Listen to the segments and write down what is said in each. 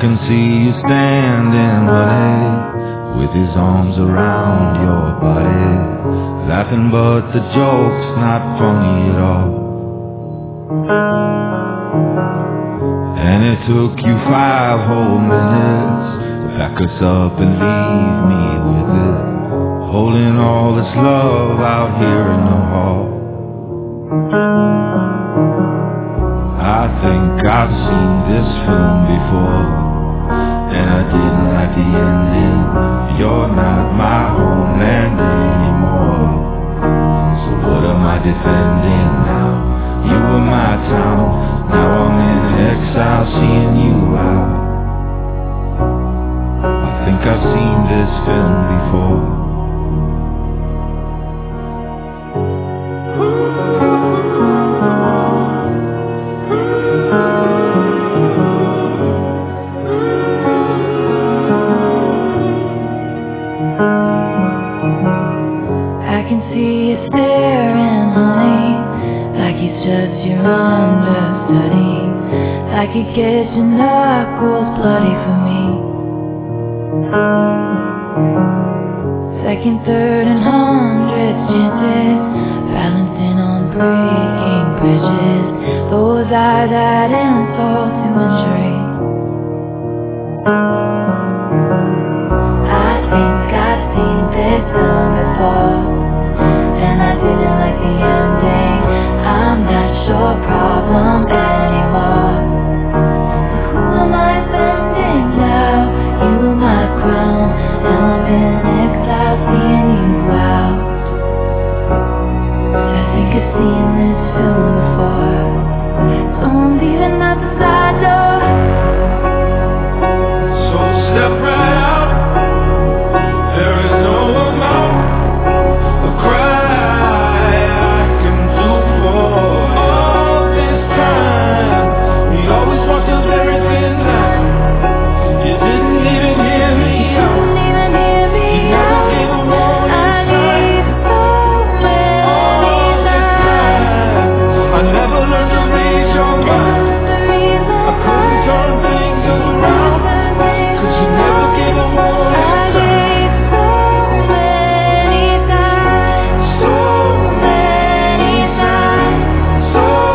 can see you standing, honey, with his arms around your body, laughing but the joke's not funny at all. And it took you 5 whole minutes to pack us up and leave me with it, holding all this love out here in the hall. I think I've seen this film before, and I didn't like the ending. You're not my homeland anymore, so what am I defending now? You were my town, now I'm in exile seeing you out. I think I've seen this film before. I can see you staring, honey, like he's just your understudy, like he gets your knuckles bloody for me. Second, third, and hundreds chances, balancing on breaking bridges. Those eyes add insult to injury. I think I've seen this film before, and I didn't like the ending. I'm not your problem anymore. Who am I offending now? You were my crown, now I'm in exile seeing you out. I think I've seen this film before, so I'm leaving out the side door. So step right out. There is no amount of cry I can do for all this time. We always walked up very thin line. You didn't even hear me out. You never gave a warning sign. All this time, I never learned to read your mind. I couldn't turn things around, 'cause you never gave a warning sign. So many times.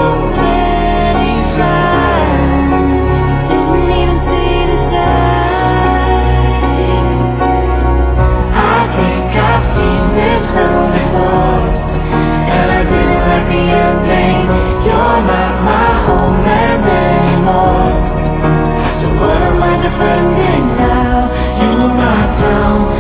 Didn't even see the sign. I think I've seen this film before, and I didn't like the ending. You're not my homeland anymore, so what am I defending now? You were my town,